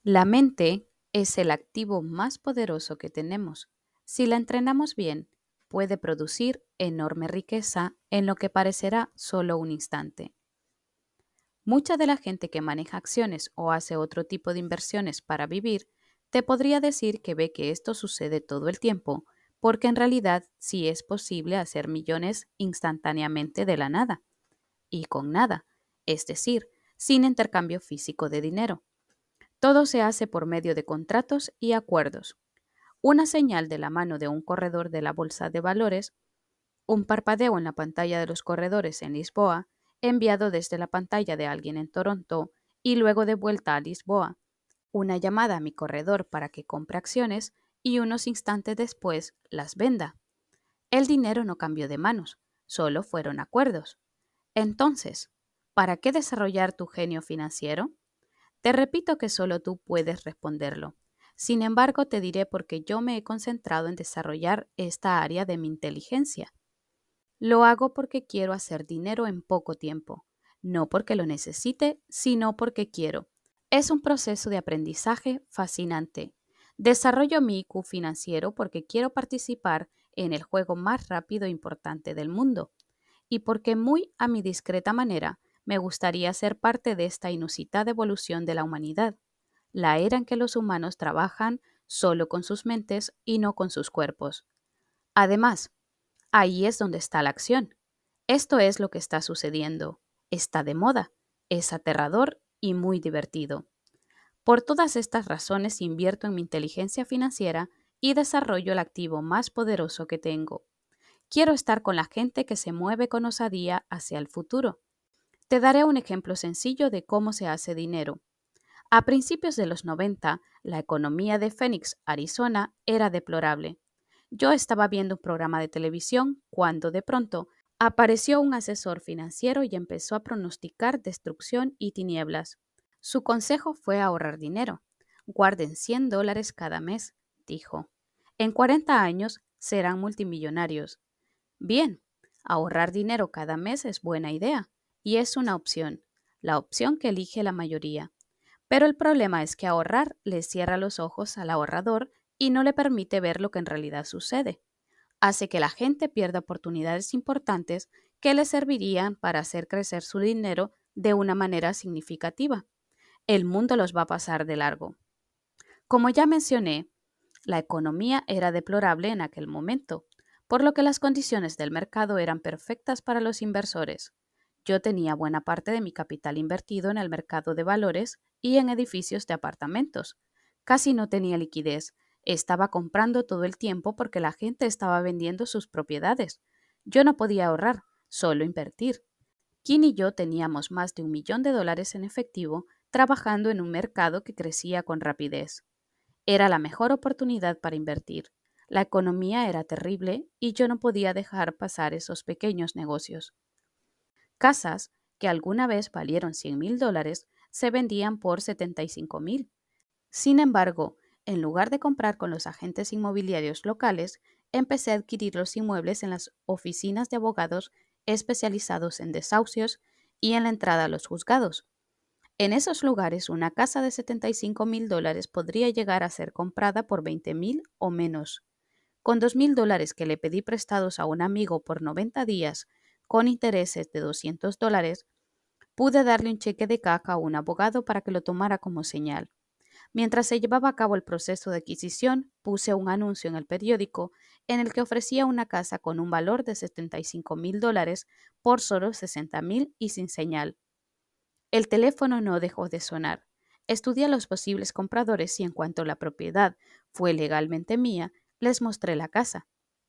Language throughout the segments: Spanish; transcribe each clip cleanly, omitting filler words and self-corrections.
La mente es el activo más poderoso que tenemos. Si la entrenamos bien, puede producir enorme riqueza en lo que parecerá solo un instante. Mucha de la gente que maneja acciones o hace otro tipo de inversiones para vivir, te podría decir que ve que esto sucede todo el tiempo, porque en realidad sí es posible hacer millones instantáneamente de la nada, y con nada, es decir, sin intercambio físico de dinero. Todo se hace por medio de contratos y acuerdos. Una señal de la mano de un corredor de la bolsa de valores, un parpadeo en la pantalla de los corredores en Lisboa, enviado desde la pantalla de alguien en Toronto y luego de vuelta a Lisboa, una llamada a mi corredor para que compre acciones y unos instantes después las venda. El dinero no cambió de manos, solo fueron acuerdos. Entonces, ¿para qué desarrollar tu genio financiero? Te repito que solo tú puedes responderlo. Sin embargo, te diré por qué yo me he concentrado en desarrollar esta área de mi inteligencia. Lo hago porque quiero hacer dinero en poco tiempo, no porque lo necesite, sino porque quiero. Es un proceso de aprendizaje fascinante. Desarrollo mi IQ financiero porque quiero participar en el juego más rápido e importante del mundo y porque muy a mi discreta manera me gustaría ser parte de esta inusitada evolución de la humanidad, la era en que los humanos trabajan solo con sus mentes y no con sus cuerpos. Además, ahí es donde está la acción. Esto es lo que está sucediendo. Está de moda, es aterrador y muy divertido. Por todas estas razones invierto en mi inteligencia financiera y desarrollo el activo más poderoso que tengo. Quiero estar con la gente que se mueve con osadía hacia el futuro. Te daré un ejemplo sencillo de cómo se hace dinero. A principios de los 90, la economía de Phoenix, Arizona, era deplorable. Yo estaba viendo un programa de televisión cuando de pronto apareció un asesor financiero y empezó a pronosticar destrucción y tinieblas. Su consejo fue ahorrar dinero. Guarden $100 cada mes, dijo. En 40 años serán multimillonarios. Bien, ahorrar dinero cada mes es buena idea y es una opción, la opción que elige la mayoría. Pero el problema es que ahorrar le cierra los ojos al ahorrador y no le permite ver lo que en realidad sucede. Hace que la gente pierda oportunidades importantes que le servirían para hacer crecer su dinero de una manera significativa. El mundo los va a pasar de largo. Como ya mencioné, la economía era deplorable en aquel momento, por lo que las condiciones del mercado eran perfectas para los inversores. Yo tenía buena parte de mi capital invertido en el mercado de valores y en edificios de apartamentos. Casi no tenía liquidez. Estaba comprando todo el tiempo porque la gente estaba vendiendo sus propiedades. Yo no podía ahorrar, solo invertir. Kim y yo teníamos más de $1 millón en efectivo trabajando en un mercado que crecía con rapidez. Era la mejor oportunidad para invertir. La economía era terrible y yo no podía dejar pasar esos pequeños negocios. Casas que alguna vez valieron $100,000 se vendían por 75,000. Sin embargo, en lugar de comprar con los agentes inmobiliarios locales, empecé a adquirir los inmuebles en las oficinas de abogados especializados en desahucios y en la entrada a los juzgados. En esos lugares, una casa de $75,000 podría llegar a ser comprada por 20,000 o menos. Con $2,000 que le pedí prestados a un amigo por 90 días, con intereses de $200, pude darle un cheque de caja a un abogado para que lo tomara como señal. Mientras se llevaba a cabo el proceso de adquisición, puse un anuncio en el periódico en el que ofrecía una casa con un valor de $75,000 por solo 60,000 y sin señal. El teléfono no dejó de sonar. Estudié a los posibles compradores y en cuanto la propiedad fue legalmente mía, les mostré la casa.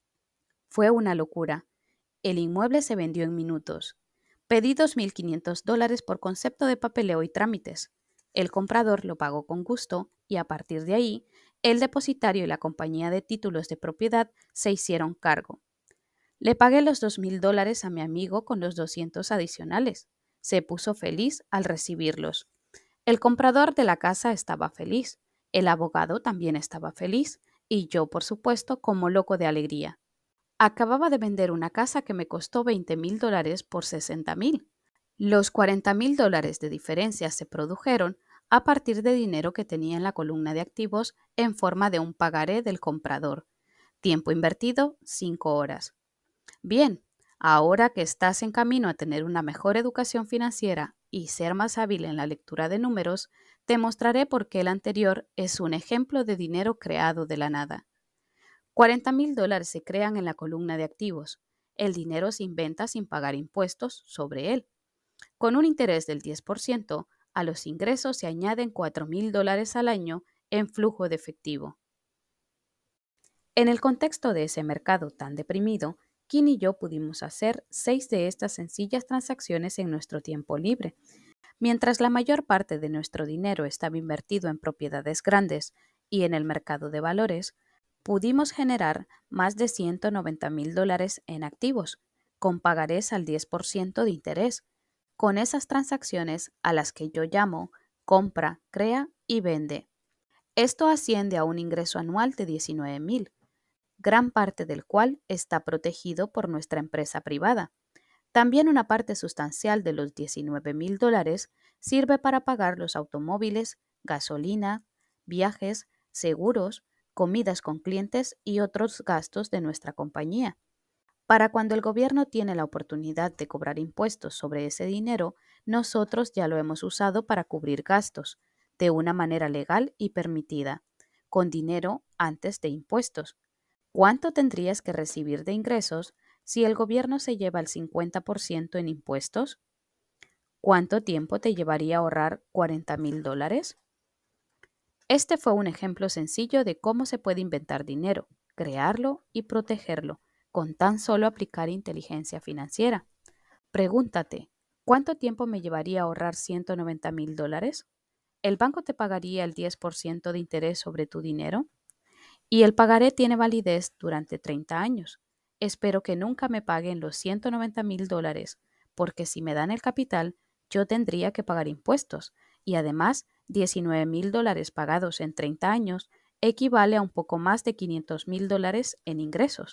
Fue una locura. El inmueble se vendió en minutos. Pedí $2,500 por concepto de papeleo y trámites. El comprador lo pagó con gusto y a partir de ahí, el depositario y la compañía de títulos de propiedad se hicieron cargo. Le pagué los $2,000 a mi amigo con los 200 adicionales. Se puso feliz al recibirlos. El comprador de la casa estaba feliz, el abogado también estaba feliz y yo, por supuesto, como loco de alegría. Acababa de vender una casa que me costó $20,000 por 60,000. Los $40,000 de diferencia se produjeron a partir de dinero que tenía en la columna de activos en forma de un pagaré del comprador. Tiempo invertido, 5 horas. Bien, ahora que estás en camino a tener una mejor educación financiera y ser más hábil en la lectura de números, te mostraré por qué el anterior es un ejemplo de dinero creado de la nada. $40,000 se crean en la columna de activos. El dinero se inventa sin pagar impuestos sobre él. Con un interés del 10%, a los ingresos se añaden $4,000 al año en flujo de efectivo. En el contexto de ese mercado tan deprimido, Kim y yo pudimos hacer 6 de estas sencillas transacciones en nuestro tiempo libre. Mientras la mayor parte de nuestro dinero estaba invertido en propiedades grandes y en el mercado de valores, pudimos generar más de $190,000 en activos, con pagarés al 10% de interés, con esas transacciones a las que yo llamo compra, crea y vende. Esto asciende a un ingreso anual de $19,000, gran parte del cual está protegido por nuestra empresa privada. También una parte sustancial de los $19,000 sirve para pagar los automóviles, gasolina, viajes, seguros, comidas con clientes y otros gastos de nuestra compañía. Para cuando el gobierno tiene la oportunidad de cobrar impuestos sobre ese dinero, nosotros ya lo hemos usado para cubrir gastos, de una manera legal y permitida, con dinero antes de impuestos. ¿Cuánto tendrías que recibir de ingresos si el gobierno se lleva el 50% en impuestos? ¿Cuánto tiempo te llevaría ahorrar $40,000? Este fue un ejemplo sencillo de cómo se puede inventar dinero, crearlo y protegerlo, con tan solo aplicar inteligencia financiera. Pregúntate, ¿cuánto tiempo me llevaría ahorrar $190,000? ¿El banco te pagaría el 10% de interés sobre tu dinero? Y el pagaré tiene validez durante 30 años. Espero que nunca me paguen los $190,000, porque si me dan el capital, yo tendría que pagar impuestos, y además $19,000 pagados en 30 años equivale a un poco más de $500,000 en ingresos.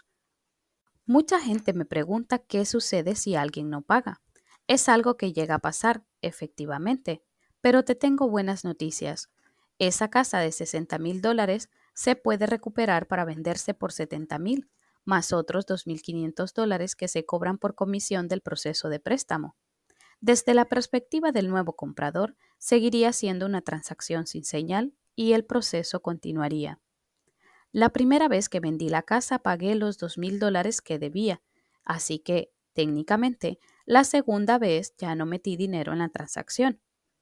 Mucha gente me pregunta qué sucede si alguien no paga. Es algo que llega a pasar, efectivamente, pero te tengo buenas noticias. Esa casa de $60,000 se puede recuperar para venderse por $70,000, más otros $2,500 que se cobran por comisión del proceso de préstamo. Desde la perspectiva del nuevo comprador, seguiría siendo una transacción sin señal y el proceso continuaría. La primera vez que vendí la casa pagué los $2,000 que debía, así que, técnicamente, la segunda vez ya no metí dinero en la transacción.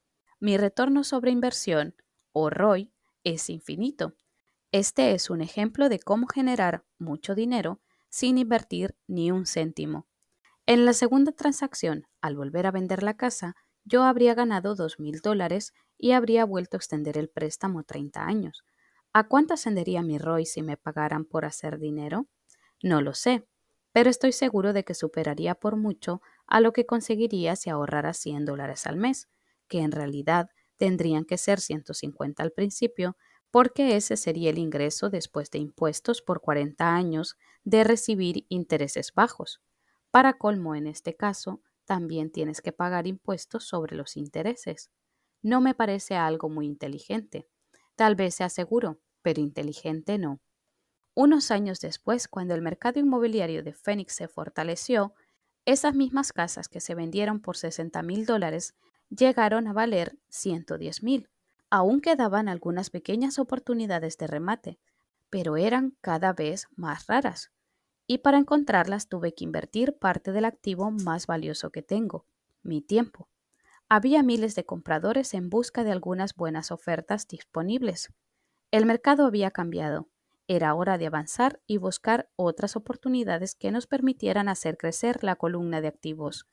Mi retorno sobre inversión, o ROI, es infinito. Este es un ejemplo de cómo generar mucho dinero sin invertir ni un céntimo. En la segunda transacción, al volver a vender la casa, yo habría ganado $2,000 y habría vuelto a extender el préstamo 30 años. ¿A cuánto ascendería mi ROI si me pagaran por hacer dinero? No lo sé, pero estoy seguro de que superaría por mucho a lo que conseguiría si ahorrara $100 al mes, que en realidad tendrían que ser 150 al principio, porque ese sería el ingreso después de impuestos por 40 años de recibir intereses bajos. Para colmo, en este caso, también tienes que pagar impuestos sobre los intereses. No me parece algo muy inteligente. Tal vez sea seguro, pero inteligente no. Unos años después, cuando el mercado inmobiliario de Phoenix se fortaleció, esas mismas casas que se vendieron por $60,000 llegaron a valer $110,000. Aún quedaban algunas pequeñas oportunidades de remate, pero eran cada vez más raras. Y para encontrarlas tuve que invertir parte del activo más valioso que tengo, mi tiempo. Había miles de compradores en busca de algunas buenas ofertas disponibles. El mercado había cambiado. Era hora de avanzar y buscar otras oportunidades que nos permitieran hacer crecer la columna de activos.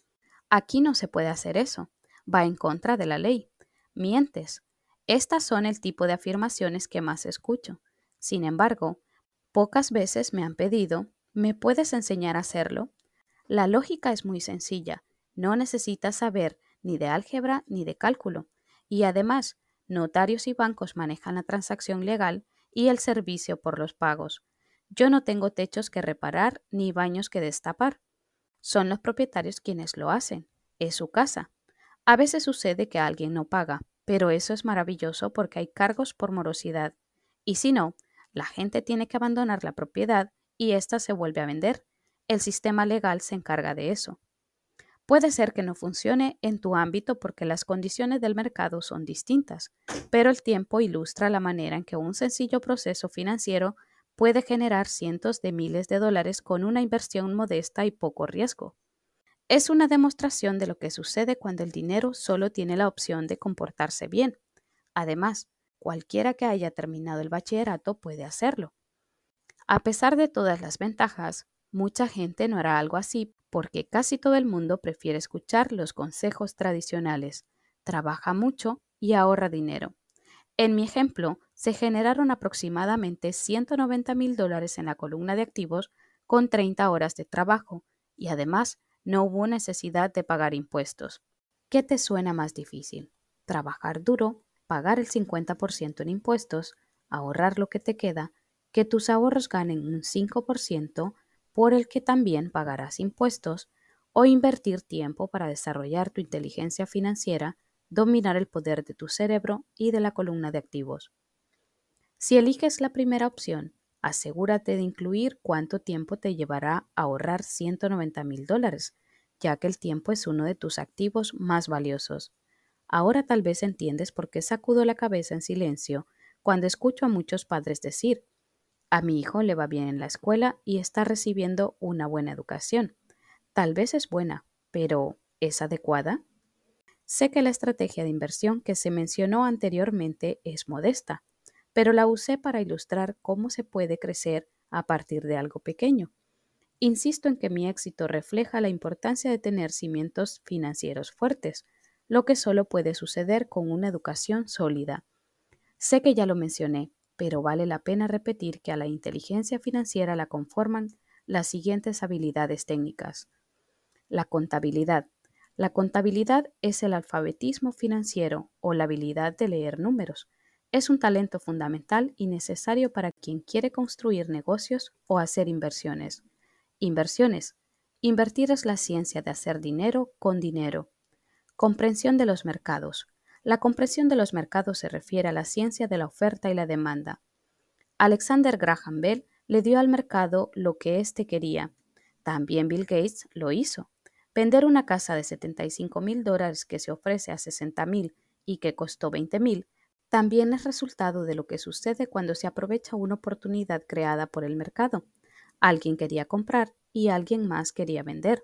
Aquí no se puede hacer eso. Va en contra de la ley. Mientes. Estas son el tipo de afirmaciones que más escucho. Sin embargo, pocas veces me han pedido, ¿me puedes enseñar a hacerlo? La lógica es muy sencilla. No necesitas saber ni de álgebra ni de cálculo. Y además, notarios y bancos manejan la transacción legal y el servicio por los pagos. Yo no tengo techos que reparar ni baños que destapar. Son los propietarios quienes lo hacen. Es su casa. A veces sucede que alguien no paga, pero eso es maravilloso porque hay cargos por morosidad. Y si no, la gente tiene que abandonar la propiedad y ésta se vuelve a vender. El sistema legal se encarga de eso. Puede ser que no funcione en tu ámbito porque las condiciones del mercado son distintas, pero el tiempo ilustra la manera en que un sencillo proceso financiero puede generar cientos de miles de dólares con una inversión modesta y poco riesgo. Es una demostración de lo que sucede cuando el dinero solo tiene la opción de comportarse bien. Además, cualquiera que haya terminado el bachillerato puede hacerlo. A pesar de todas las ventajas, mucha gente no hará algo así porque casi todo el mundo prefiere escuchar los consejos tradicionales. Trabaja mucho y ahorra dinero. En mi ejemplo, se generaron aproximadamente $190,000 en la columna de activos con 30 horas de trabajo y además no hubo necesidad de pagar impuestos. ¿Qué te suena más difícil? ¿Trabajar duro, pagar el 50% en impuestos, ahorrar lo que te queda, que tus ahorros ganen un 5% por el que también pagarás impuestos, o invertir tiempo para desarrollar tu inteligencia financiera, dominar el poder de tu cerebro y de la columna de activos? Si eliges la primera opción, asegúrate de incluir cuánto tiempo te llevará a ahorrar $190,000, ya que el tiempo es uno de tus activos más valiosos. Ahora tal vez entiendes por qué sacudo la cabeza en silencio cuando escucho a muchos padres decir: a mi hijo le va bien en la escuela y está recibiendo una buena educación. Tal vez es buena, pero ¿es adecuada? Sé que la estrategia de inversión que se mencionó anteriormente es modesta, pero la usé para ilustrar cómo se puede crecer a partir de algo pequeño. Insisto en que mi éxito refleja la importancia de tener cimientos financieros fuertes, lo que solo puede suceder con una educación sólida. Sé que ya lo mencioné, pero vale la pena repetir que a la inteligencia financiera la conforman las siguientes habilidades técnicas. La contabilidad. La contabilidad es el alfabetismo financiero o la habilidad de leer números. Es un talento fundamental y necesario para quien quiere construir negocios o hacer inversiones. Inversiones. Invertir es la ciencia de hacer dinero con dinero. Comprensión de los mercados. La comprensión de los mercados se refiere a la ciencia de la oferta y la demanda. Alexander Graham Bell le dio al mercado lo que éste quería. También Bill Gates lo hizo. Vender una casa de $75,000 que se ofrece a 60,000 y que costó 20,000 también es resultado de lo que sucede cuando se aprovecha una oportunidad creada por el mercado. Alguien quería comprar y alguien más quería vender.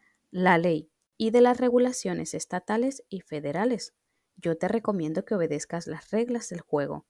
La ley y de las regulaciones estatales y federales. Yo te recomiendo que obedezcas las reglas del juego,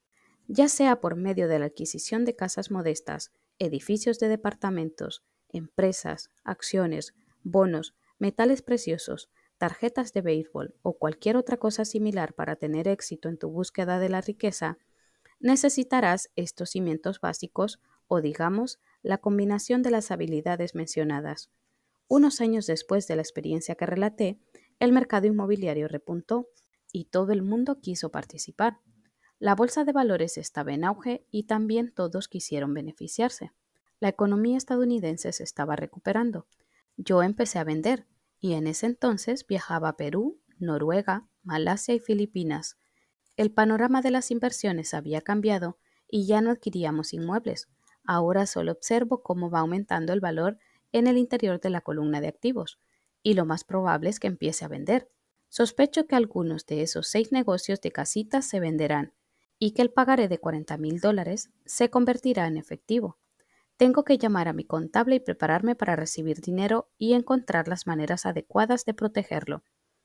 ya sea por medio de la adquisición de casas modestas, edificios de departamentos, empresas, acciones, bonos, metales preciosos, tarjetas de béisbol o cualquier otra cosa similar para tener éxito en tu búsqueda de la riqueza, necesitarás estos cimientos básicos o, digamos, la combinación de las habilidades mencionadas. Unos años después de la experiencia que relaté, el mercado inmobiliario repuntó y todo el mundo quiso participar. La bolsa de valores estaba en auge y también todos quisieron beneficiarse. La economía estadounidense se estaba recuperando. Yo empecé a vender y en ese entonces viajaba a Perú, Noruega, Malasia y Filipinas. El panorama de las inversiones había cambiado y ya no adquiríamos inmuebles. Ahora solo observo cómo va aumentando el valor en el interior de la columna de activos y lo más probable es que empiece a vender. Sospecho que algunos de esos 6 negocios de casitas se venderán y que el pagaré de $40,000 se convertirá en efectivo. Tengo que llamar a mi contable y prepararme para recibir dinero y encontrar las maneras adecuadas de protegerlo.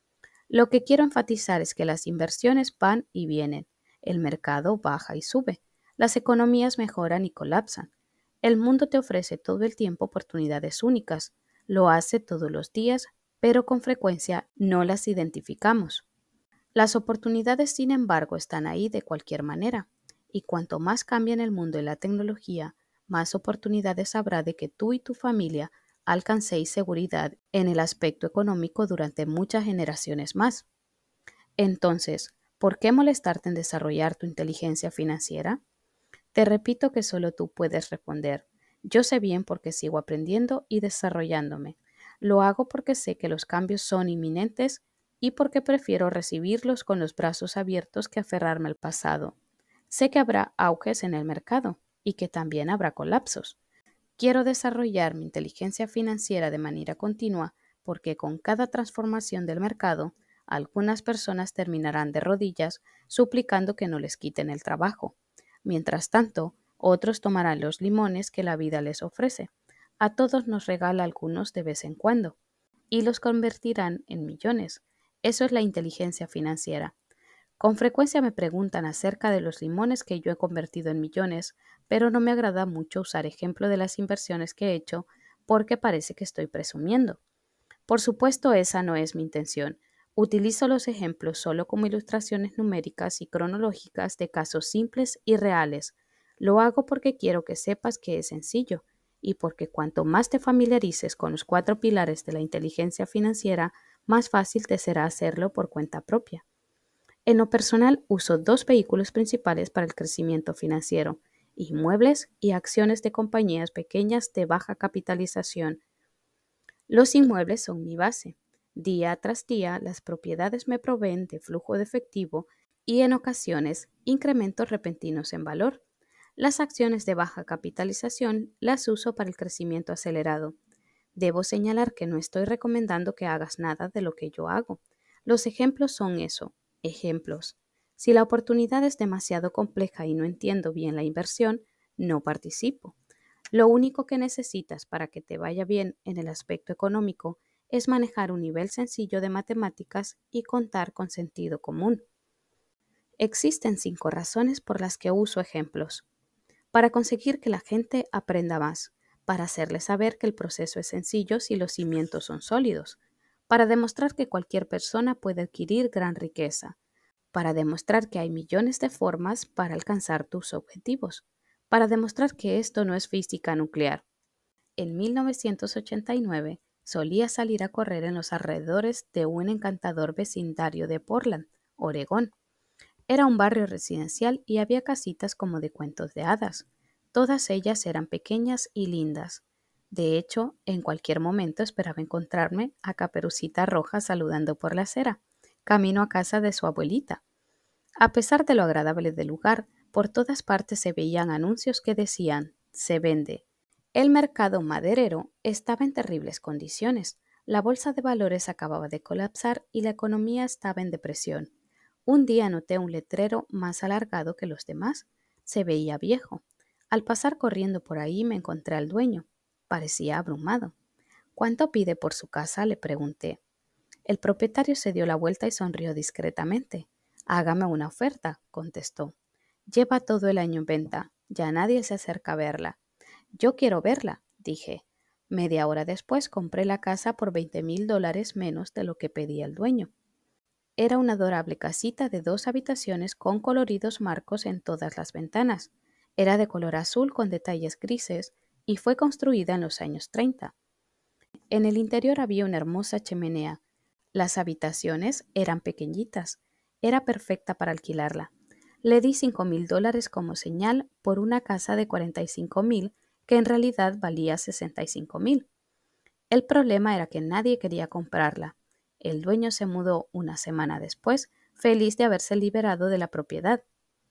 Lo que quiero enfatizar es que las inversiones van y vienen, el mercado baja y sube, las economías mejoran y colapsan. El mundo te ofrece todo el tiempo oportunidades únicas, lo hace todos los días, pero con frecuencia no las identificamos. Las oportunidades, sin embargo, están ahí de cualquier manera, y cuanto más cambia en el mundo y la tecnología, más oportunidades habrá de que tú y tu familia alcancéis seguridad en el aspecto económico durante muchas generaciones más. Entonces, ¿por qué molestarte en desarrollar tu inteligencia financiera? Te repito que solo tú puedes responder. Yo sé bien porque sigo aprendiendo y desarrollándome. Lo hago porque sé que los cambios son inminentes y porque prefiero recibirlos con los brazos abiertos que aferrarme al pasado. Sé que habrá auges en el mercado y que también habrá colapsos. Quiero desarrollar mi inteligencia financiera de manera continua porque con cada transformación del mercado, algunas personas terminarán de rodillas suplicando que no les quiten el trabajo. Mientras tanto, otros tomarán los limones que la vida les ofrece. A todos nos regala algunos de vez en cuando y los convertirán en millones. Eso es la inteligencia financiera. Con frecuencia me preguntan acerca de los limones que yo he convertido en millones, pero no me agrada mucho usar ejemplo de las inversiones que he hecho porque parece que estoy presumiendo. Por supuesto, esa no es mi intención. Utilizo los ejemplos solo como ilustraciones numéricas y cronológicas de casos simples y reales. Lo hago porque quiero que sepas que es sencillo y porque cuanto más te familiarices con los 4 pilares de la inteligencia financiera, más fácil te será hacerlo por cuenta propia. En lo personal, uso 2 vehículos principales para el crecimiento financiero: inmuebles y acciones de compañías pequeñas de baja capitalización. Los inmuebles son mi base. Día tras día, las propiedades me proveen de flujo de efectivo y en ocasiones incrementos repentinos en valor. Las acciones de baja capitalización las uso para el crecimiento acelerado. Debo señalar que no estoy recomendando que hagas nada de lo que yo hago. Los ejemplos son eso, ejemplos. Si la oportunidad es demasiado compleja y no entiendo bien la inversión, no participo. Lo único que necesitas para que te vaya bien en el aspecto económico es manejar un nivel sencillo de matemáticas y contar con sentido común. Existen 5 razones por las que uso ejemplos. Para conseguir que la gente aprenda más, para hacerle saber que el proceso es sencillo si los cimientos son sólidos, para demostrar que cualquier persona puede adquirir gran riqueza, para demostrar que hay millones de formas para alcanzar tus objetivos, para demostrar que esto no es física nuclear. En 1989 solía salir a correr en los alrededores de un encantador vecindario de Portland, Oregón. Era un barrio residencial y había casitas como de cuentos de hadas. Todas ellas eran pequeñas y lindas. De hecho, en cualquier momento esperaba encontrarme a Caperucita Roja saludando por la acera, camino a casa de su abuelita. A pesar de lo agradable del lugar, por todas partes se veían anuncios que decían: se vende. El mercado maderero estaba en terribles condiciones. La bolsa de valores acababa de colapsar y la economía estaba en depresión. Un día noté un letrero más alargado que los demás. Se veía viejo. Al pasar corriendo por ahí me encontré al dueño. Parecía abrumado. ¿Cuánto pide por su casa?, le pregunté. El propietario se dio la vuelta y sonrió discretamente. Hágame una oferta, contestó. Lleva todo el año en venta. Ya nadie se acerca a verla. Yo quiero verla, dije. Media hora después compré la casa por $20,000 menos de lo que pedía el dueño. Era una adorable casita de 2 habitaciones con coloridos marcos en todas las ventanas. Era de color azul con detalles grises y fue construida en los años 30. En el interior había una hermosa chimenea. Las habitaciones eran pequeñitas. Era perfecta para alquilarla. Le di $5,000 como señal por una casa de 45,000 que en realidad valía 65,000. El problema era que nadie quería comprarla. El dueño se mudó una semana después, feliz de haberse liberado de la propiedad.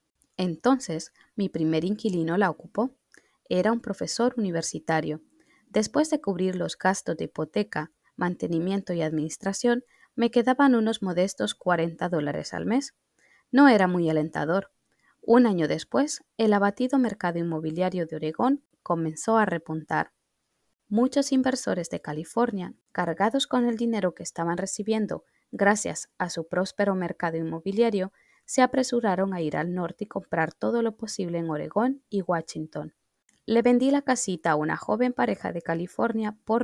Entonces, mi primer inquilino la ocupó. Era un profesor universitario. Después de cubrir los gastos de hipoteca, mantenimiento y administración, me quedaban unos modestos $40 al mes. No era muy alentador. Un año después, el abatido mercado inmobiliario de Oregón comenzó a repuntar. Muchos inversores de California, cargados con el dinero que estaban recibiendo gracias a su próspero mercado inmobiliario, se apresuraron a ir al norte y comprar todo lo posible en Oregón y Washington. Le vendí la casita a una joven pareja de California por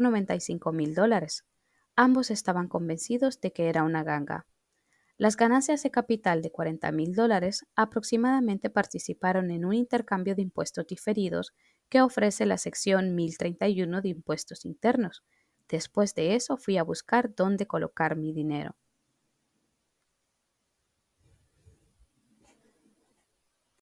$95,000. Ambos estaban convencidos de que era una ganga. Las ganancias de capital de $40,000 aproximadamente participaron en un intercambio de impuestos diferidos que ofrece la sección 1031 de impuestos internos. Después de eso fui a buscar dónde colocar mi dinero.